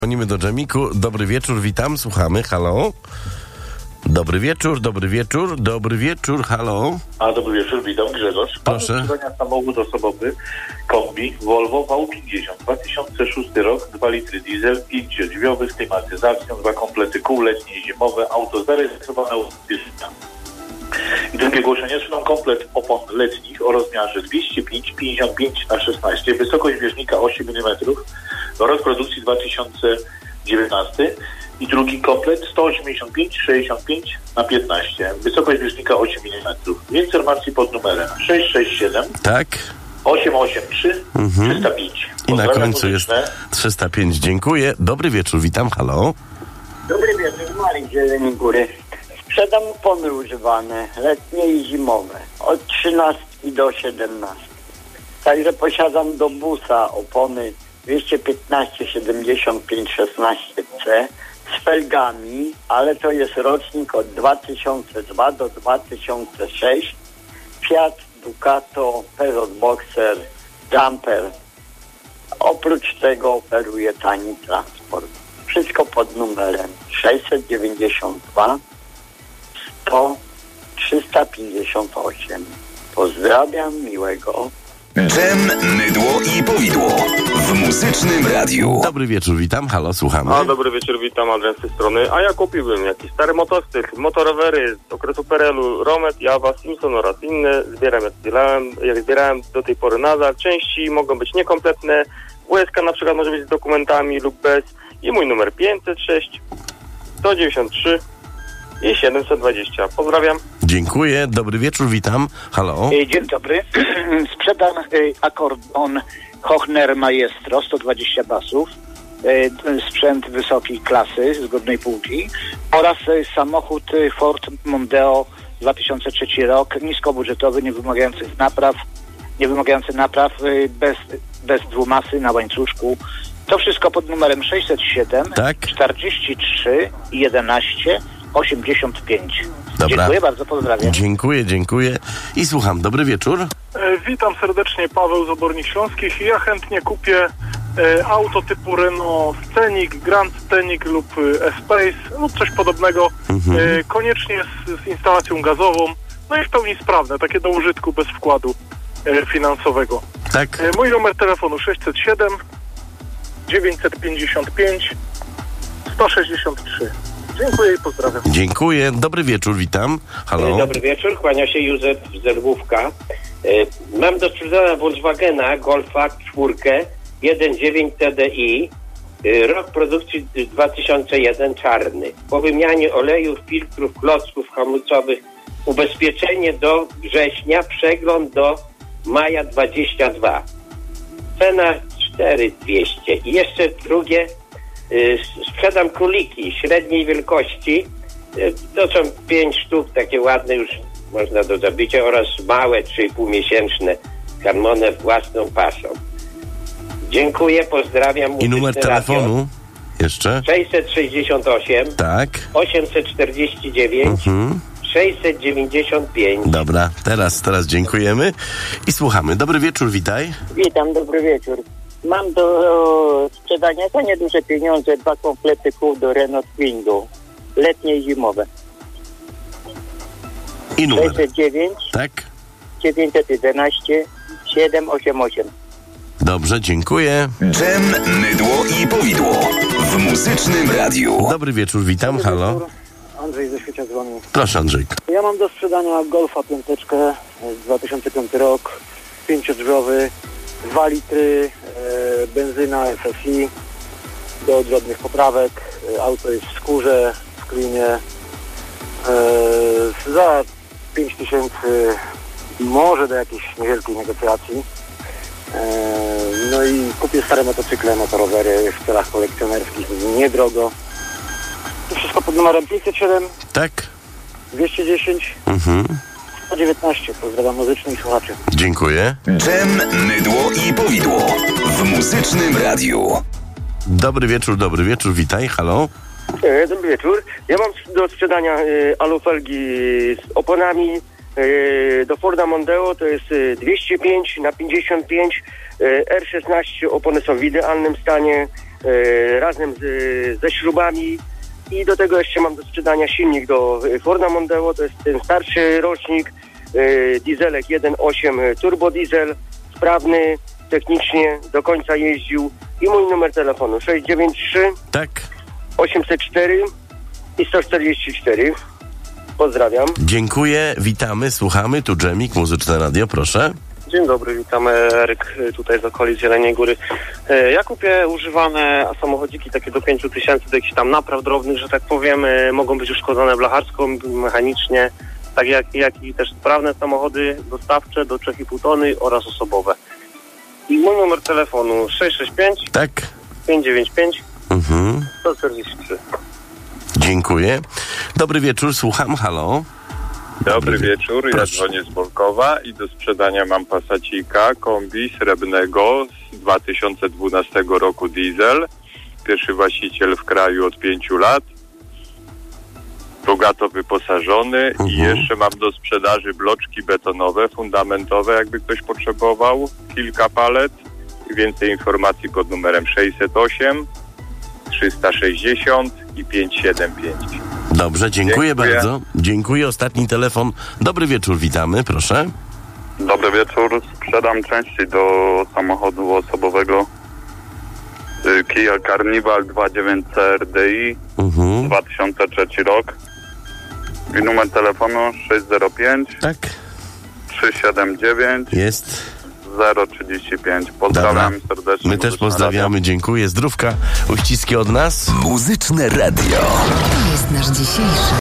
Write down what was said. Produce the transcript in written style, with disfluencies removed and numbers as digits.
Dzwonimy do Dżemiku. Dobry wieczór, witam, słuchamy. Halo? Dobry wieczór, halo? Dobry wieczór, witam, Grzegorz. Proszę. Mam pytania samochód osobowy, kombi, Volvo V50, 2006 rok, 2 litry diesel, 5-drzwiowy z klimatyzacją, 2 komplety kół, letnie i zimowe, auto zarejestrowane u stycznia. I drugie ogłoszenie, sprzedam komplet opon letnich o rozmiarze 205, 55 na 16, wysokość bieżnika 8 mm, rok produkcji 2019 i drugi komplet 185, 65 na 15, wysokość bieżnika 8 mm. Więcej informacji pod numerem 667 Tak. 883 305. I na końcu jest 305. Dziękuję. Dobry wieczór, witam, halo? Dobry wieczór, Marek z Jeleniej Góry. Sprzedam opony używane, letnie i zimowe, od 13 do 17. Także posiadam do busa opony 215 75 16C z felgami, ale to jest rocznik od 2002 do 2006. Fiat Ducato, Peugeot Boxer, Jumper. Oprócz tego oferuję tani transport. Wszystko pod numerem 692 100 358. Pozdrawiam, miłego. Dżem, mydło i powidło w Muzycznym Radiu. Dobry wieczór, witam, halo, słuchamy. Dobry wieczór, witam, Adrian z tej strony. A ja kupiłbym jakiś stary motocykl, motorowery z okresu PRL-u, Romet, Jawa, Simpson oraz inne. Jak zbierałem do tej pory nadal. Części mogą być niekompletne. USK na przykład może być z dokumentami lub bez. I mój numer 506 193 i 720. Pozdrawiam. Dziękuję, dobry wieczór, witam, halo? Dzień dobry. Sprzedam akordon Hochner Maestro 120 basów, sprzęt wysokiej klasy z godnej półki oraz samochód Ford Mondeo 2003 rok, niskobudżetowy, nie wymagający napraw, bez dwumasy na łańcuszku. To wszystko pod numerem 607 Tak. 43 11 85. Dobra. Dziękuję bardzo, pozdrawiam. Dziękuję. I słucham, dobry wieczór. Witam serdecznie, Paweł z Obornik Śląskich. Ja chętnie kupię auto typu Renault Scenic, Grand Scenic lub E-Space lub coś podobnego. Koniecznie z instalacją gazową, no i w pełni sprawne, takie do użytku bez wkładu finansowego. Tak. Mój numer telefonu 607 955 163. Dziękuję i pozdrawiam. Dziękuję, dobry wieczór, witam, halo? Dobry wieczór, kłania się Józef z Zerwówka. Mam do sprzedania Volkswagena Golfa 4 1.9 TDI, rok produkcji 2001, czarny. Po wymianie olejów, filtrów, klocków hamulcowych, ubezpieczenie do września, przegląd do maja 22. Cena 4200. I jeszcze drugie, sprzedam króliki średniej wielkości. To są 5 sztuk, takie ładne już można do zabicia, oraz małe 3,5 miesięczne, karmone własną pasą. Dziękuję, pozdrawiam. I numer telefonu jeszcze? 668 Tak. 849 695. Dobra, teraz dziękujemy i słuchamy. Dobry wieczór, witaj. Witam, dobry wieczór. Mam do sprzedania za nieduże pieniądze 2 komplety kół do Renault Twingo, letnie i zimowe. I numer? 609 Tak. 911 788. Dobrze, dziękuję. Dżem, mydło i powidło w Muzycznym Radiu. Dobry wieczór, witam, halo? Andrzej ze Świecia dzwoni. Proszę, Andrzej. Ja mam do sprzedania Golfa 5, 2005 rok, 5-drzwiowy, 2 litry, benzyna FSI, do drobnych poprawek. Auto jest w skórze, w klinie. Za 5000, może do jakiejś niewielkiej negocjacji. No i kupię stare motocykle, motorowery w celach kolekcjonerskich, niedrogo. To wszystko pod numerem 507 Tak. 210 119. Pozdrawiam muzycznych słuchaczy. Dziękuję. Dżem, mydło i powidło w Muzycznym Radiu. Dobry wieczór, witaj, halo? Dobry wieczór. Ja mam do sprzedania alufelgi z oponami do Forda Mondeo, to jest 205 na 55 R16, opony są w idealnym stanie, razem ze śrubami i do tego jeszcze mam do sprzedania silnik do Forda Mondeo, to jest ten starszy rocznik, dieselek 1.8 turbo diesel, sprawny, technicznie, do końca jeździł i mój numer telefonu 693 Tak. 804 i 144. Pozdrawiam. Dziękuję, witamy, słuchamy. Tu Dżemik, Muzyczne Radio, proszę. Dzień dobry, witamy, Eryk tutaj z okolic Jeleniej Góry. Ja kupię używane samochodziki takie do 5000, do jakichś tam napraw drobnych, że tak powiem, mogą być uszkodzone blacharsko, mechanicznie, tak jak i też sprawne samochody dostawcze do 3,5 tony oraz osobowe. I mój numer telefonu 665 Tak. 595 143. Dziękuję. Dobry wieczór, słucham, halo. Dobry wieczór, ja Proszę. dzwonię z Bolkowa i do sprzedania mam Passacika kombi srebrnego z 2012 roku diesel. Pierwszy właściciel w kraju od 5 lat. Bogato wyposażony i jeszcze mam do sprzedaży bloczki betonowe, fundamentowe, jakby ktoś potrzebował. Kilka palet i więcej informacji pod numerem 608 360 i 575. Dobrze, dziękuję bardzo. Dziękuję. Ostatni telefon. Dobry wieczór, witamy, proszę. Dobry wieczór. Sprzedam części do samochodu osobowego Kia Carnival 2.9 CRDI 2003 rok i numer telefonu 605 Tak. 379 Jest. 035. Pozdrawiam serdecznie. My też pozdrawiamy, dziękuję. Zdrówka, uściski od nas. Muzyczne Radio. To jest nasz dzisiejszy